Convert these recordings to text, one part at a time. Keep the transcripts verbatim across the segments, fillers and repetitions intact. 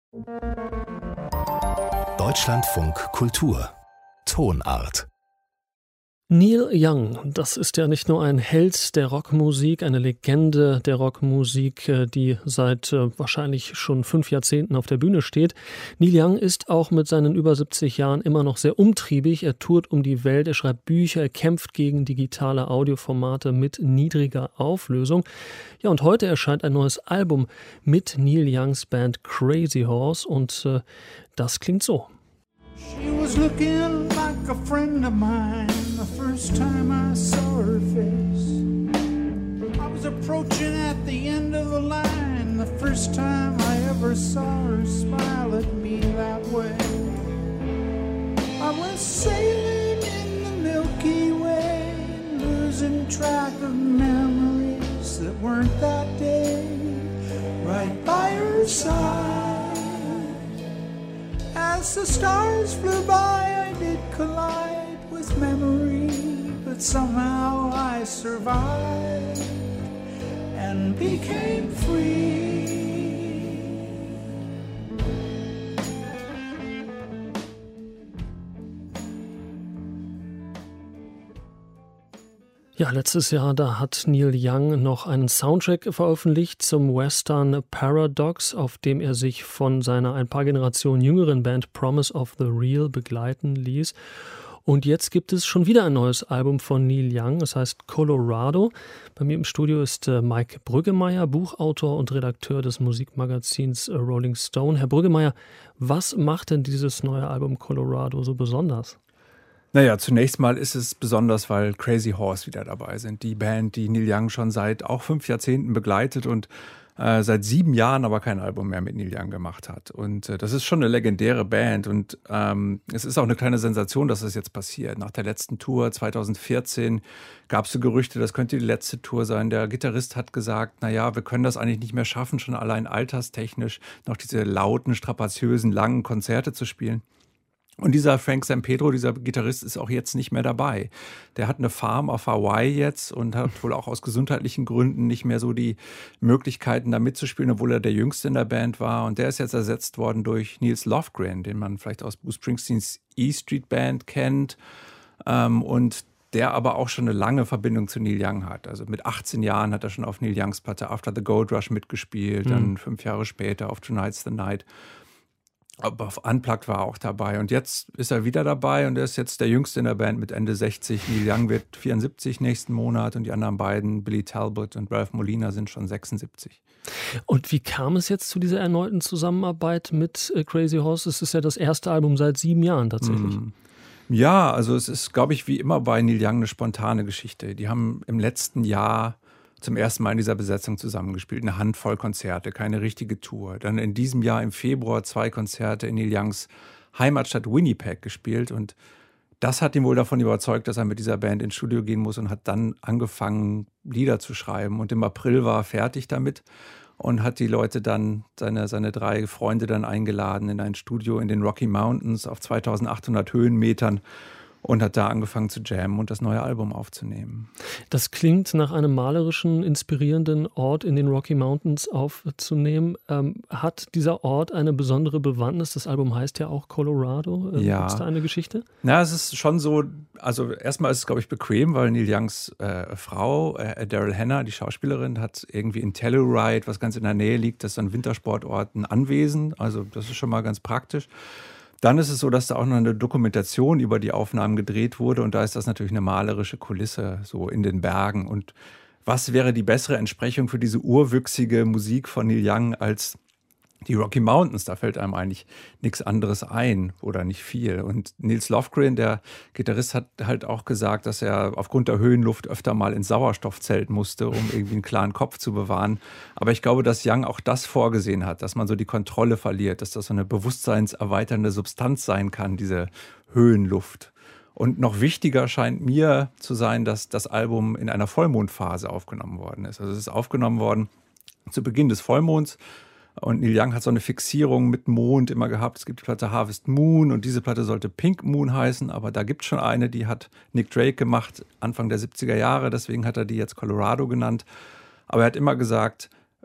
Deutschlandfunk Kultur Tonart. Neil Young, das ist ja nicht nur ein Held der Rockmusik, eine Legende der Rockmusik, die seit äh, wahrscheinlich schon fünf Jahrzehnten auf der Bühne steht. Neil Young ist auch mit seinen über siebzig Jahren immer noch sehr umtriebig. Er tourt um die Welt, er schreibt Bücher, er kämpft gegen digitale Audioformate mit niedriger Auflösung. Ja, und heute erscheint ein neues Album mit Neil Youngs Band Crazy Horse und äh, das klingt so. She was looking like a friend of mine the first time I saw her face. I was approaching at the end of the line the first time I ever saw her smile at me that way. I was sailing in the Milky Way, losing track of memories that weren't that day, right by her side. As the stars flew by, I did collide with memory, but somehow I survived and became free. Ja, letztes Jahr, da hat Neil Young noch einen Soundtrack veröffentlicht zum Western Paradox, auf dem er sich von seiner ein paar Generationen jüngeren Band Promise of the Real begleiten ließ. Und jetzt gibt es schon wieder ein neues Album von Neil Young, das heißt Colorado. Bei mir im Studio ist äh, Mike Brüggemeier, Buchautor und Redakteur des Musikmagazins äh, Rolling Stone. Herr Brüggemeier, was macht denn dieses neue Album Colorado so besonders? Naja, zunächst mal ist es besonders, weil Crazy Horse wieder dabei sind. Die Band, die Neil Young schon seit auch fünf Jahrzehnten begleitet und äh, seit sieben Jahren aber kein Album mehr mit Neil Young gemacht hat. Und äh, das ist schon eine legendäre Band und ähm, es ist auch eine kleine Sensation, dass das jetzt passiert. Nach der letzten Tour zwanzig vierzehn gab es so Gerüchte, das könnte die letzte Tour sein. Der Gitarrist hat gesagt, naja, wir können das eigentlich nicht mehr schaffen, schon allein alterstechnisch noch diese lauten, strapaziösen, langen Konzerte zu spielen. Und dieser Frank Sampedro, dieser Gitarrist, ist auch jetzt nicht mehr dabei. Der hat eine Farm auf Hawaii jetzt und hat wohl auch aus gesundheitlichen Gründen nicht mehr so die Möglichkeiten, da mitzuspielen, obwohl er der Jüngste in der Band war. Und der ist jetzt ersetzt worden durch Nils Lofgren, den man vielleicht aus Bruce Springsteens E Street Band kennt. Ähm, und der aber auch schon eine lange Verbindung zu Neil Young hat. Also mit achtzehn Jahren hat er schon auf Neil Youngs Platte After the Gold Rush mitgespielt, mhm. dann fünf Jahre später auf Tonight's the Night. Aber auf Unplugged war er auch dabei. Und jetzt ist er wieder dabei und er ist jetzt der Jüngste in der Band mit Ende sechzig. Neil Young wird vierundsiebzig nächsten Monat und die anderen beiden, Billy Talbot und Ralph Molina, sind schon sechsundsiebzig. Und wie kam es jetzt zu dieser erneuten Zusammenarbeit mit Crazy Horse? Es ist ja das erste Album seit sieben Jahren tatsächlich. Mm. Ja, also es ist, glaube ich, wie immer bei Neil Young eine spontane Geschichte. Die haben im letzten Jahr zum ersten Mal in dieser Besetzung zusammengespielt. Eine Handvoll Konzerte, keine richtige Tour. Dann in diesem Jahr im Februar zwei Konzerte in Neil Youngs Heimatstadt Winnipeg gespielt. Und das hat ihn wohl davon überzeugt, dass er mit dieser Band ins Studio gehen muss und hat dann angefangen, Lieder zu schreiben. Und im April war er fertig damit und hat die Leute dann, seine, seine drei Freunde dann eingeladen in ein Studio in den Rocky Mountains auf zweitausendachthundert Höhenmetern. Und hat da angefangen zu jammen und das neue Album aufzunehmen. Das klingt nach einem malerischen, inspirierenden Ort in den Rocky Mountains aufzunehmen. Ähm, hat dieser Ort eine besondere Bewandtnis? Das Album heißt ja auch Colorado. Ähm, ja. Gibt es da eine Geschichte? Na, es ist schon so, also erstmal ist es, glaube ich, bequem, weil Neil Youngs äh, Frau, äh, Daryl Hannah, die Schauspielerin, hat irgendwie in Telluride, was ganz in der Nähe liegt, das ist ein Wintersportort, ein Anwesen. Also das ist schon mal ganz praktisch. Dann ist es so, dass da auch noch eine Dokumentation über die Aufnahmen gedreht wurde und da ist das natürlich eine malerische Kulisse, so in den Bergen. Und was wäre die bessere Entsprechung für diese urwüchsige Musik von Neil Young als die Rocky Mountains? Da fällt einem eigentlich nichts anderes ein oder nicht viel. Und Nils Lofgren, der Gitarrist, hat halt auch gesagt, dass er aufgrund der Höhenluft öfter mal ins Sauerstoffzelt musste, um irgendwie einen klaren Kopf zu bewahren. Aber ich glaube, dass Young auch das vorgesehen hat, dass man so die Kontrolle verliert, dass das so eine bewusstseinserweiternde Substanz sein kann, diese Höhenluft. Und noch wichtiger scheint mir zu sein, dass das Album in einer Vollmondphase aufgenommen worden ist. Also es ist aufgenommen worden zu Beginn des Vollmonds. Und Neil Young hat so eine Fixierung mit Mond immer gehabt. Es gibt die Platte Harvest Moon und diese Platte sollte Pink Moon heißen, aber da gibt es schon eine, die hat Nick Drake gemacht, Anfang der siebziger Jahre, deswegen hat er die jetzt Colorado genannt. Aber er hat immer gesagt,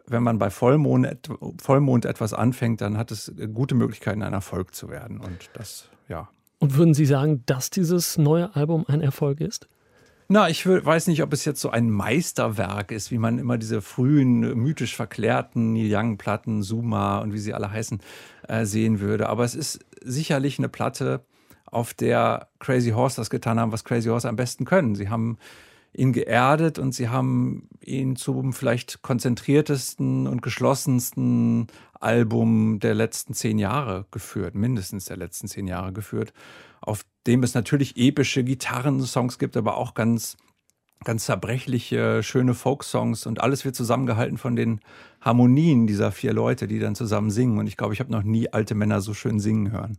wenn man bei Vollmond, Vollmond etwas anfängt, dann hat es gute Möglichkeiten, ein Erfolg zu werden. Und das, ja. Und würden Sie sagen, dass dieses neue Album ein Erfolg ist? Na, ich weiß nicht, ob es jetzt so ein Meisterwerk ist, wie man immer diese frühen, mythisch verklärten Neil Young-Platten, Zuma und wie sie alle heißen, äh, sehen würde. Aber es ist sicherlich eine Platte, auf der Crazy Horse das getan haben, was Crazy Horse am besten können. Sie haben ihn geerdet und sie haben ihn zum vielleicht konzentriertesten und geschlossensten Album der letzten zehn Jahre geführt, mindestens der letzten zehn Jahre geführt, auf dem es natürlich epische Gitarrensongs gibt, aber auch ganz, ganz zerbrechliche, schöne Folksongs und alles wird zusammengehalten von den Harmonien dieser vier Leute, die dann zusammen singen. Und ich glaube, ich habe noch nie alte Männer so schön singen hören.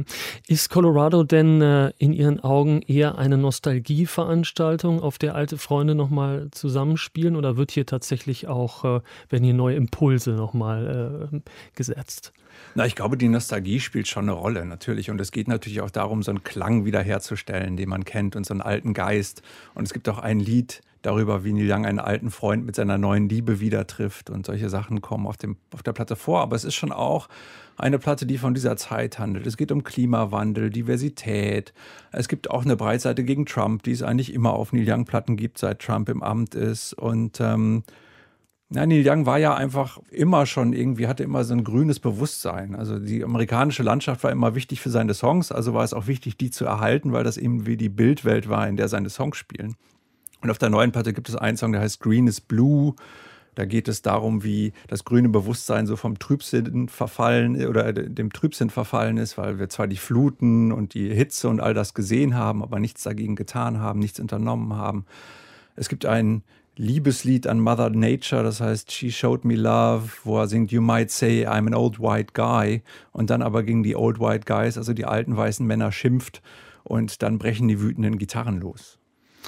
Ist Colorado denn äh, in Ihren Augen eher eine Nostalgieveranstaltung, auf der alte Freunde nochmal zusammenspielen, oder wird hier tatsächlich auch, äh, werden hier neue Impulse nochmal äh, gesetzt? Na, ich glaube, die Nostalgie spielt schon eine Rolle, natürlich. Und es geht natürlich auch darum, so einen Klang wiederherzustellen, den man kennt, und so einen alten Geist. Und es gibt auch ein Lied darüber, wie Neil Young einen alten Freund mit seiner neuen Liebe wieder trifft. Und solche Sachen kommen auf, dem, auf der Platte vor. Aber es ist schon auch eine Platte, die von dieser Zeit handelt. Es geht um Klimawandel, Diversität. Es gibt auch eine Breitseite gegen Trump, die es eigentlich immer auf Neil Young-Platten gibt, seit Trump im Amt ist. Und ähm, Ja, Neil Young war ja einfach immer schon irgendwie, hatte immer so ein grünes Bewusstsein. Also die amerikanische Landschaft war immer wichtig für seine Songs, also war es auch wichtig, die zu erhalten, weil das eben wie die Bildwelt war, in der seine Songs spielen. Und auf der neuen Platte gibt es einen Song, der heißt Green is Blue. Da geht es darum, wie das grüne Bewusstsein so vom Trübsinn verfallen oder dem Trübsinn verfallen ist, weil wir zwar die Fluten und die Hitze und all das gesehen haben, aber nichts dagegen getan haben, nichts unternommen haben. Es gibt einen Liebeslied an Mother Nature, das heißt She Showed Me Love, wo er singt You might say I'm an old white guy, und dann aber gegen die old white guys, also die alten weißen Männer, schimpft, und dann brechen die wütenden Gitarren los.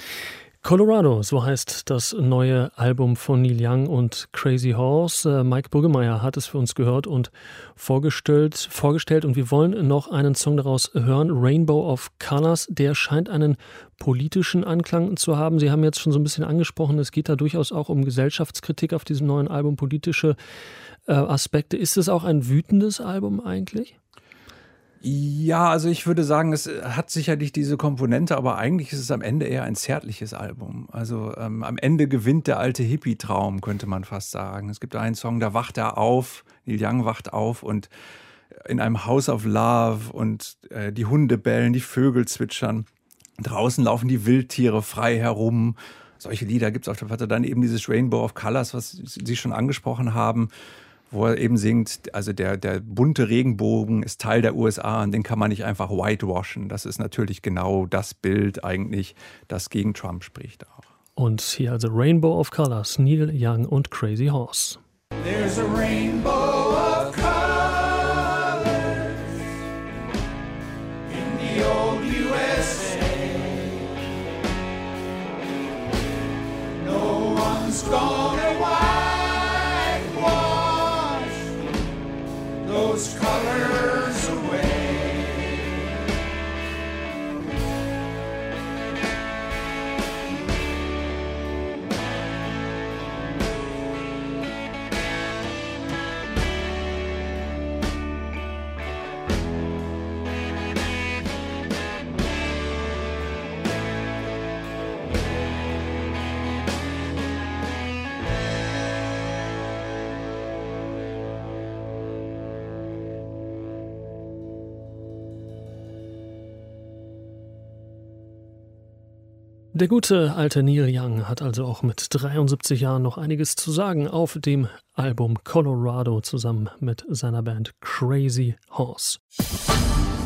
Colorado, so heißt das neue Album von Neil Young und Crazy Horse. Mike Burgemeier hat es für uns gehört und vorgestellt, vorgestellt und wir wollen noch einen Song daraus hören, Rainbow of Colors. Der scheint einen politischen Anklang zu haben. Sie haben jetzt schon so ein bisschen angesprochen, es geht da durchaus auch um Gesellschaftskritik auf diesem neuen Album, politische äh, Aspekte. Ist es auch ein wütendes Album eigentlich? Ja, also ich würde sagen, es hat sicherlich diese Komponente, aber eigentlich ist es am Ende eher ein zärtliches Album. Also ähm, am Ende gewinnt der alte Hippie-Traum, könnte man fast sagen. Es gibt einen Song, da wacht er auf, Neil Young wacht auf und in einem House of Love, und äh, die Hunde bellen, die Vögel zwitschern. Draußen laufen die Wildtiere frei herum. Solche Lieder gibt es auf der Platte. Dann eben dieses Rainbow of Colors, was Sie schon angesprochen haben, wo er eben singt, also der, der bunte Regenbogen ist Teil der U S A und den kann man nicht einfach whitewashen. Das ist natürlich genau das Bild eigentlich, das gegen Trump spricht auch. Und hier also Rainbow of Colors, Neil Young und Crazy Horse. There's a rainbow of colors in the old U S A. No one's gonna whitewash those colors away. Der gute alte Neil Young hat also auch mit dreiundsiebzig Jahren noch einiges zu sagen auf dem Album Colorado zusammen mit seiner Band Crazy Horse.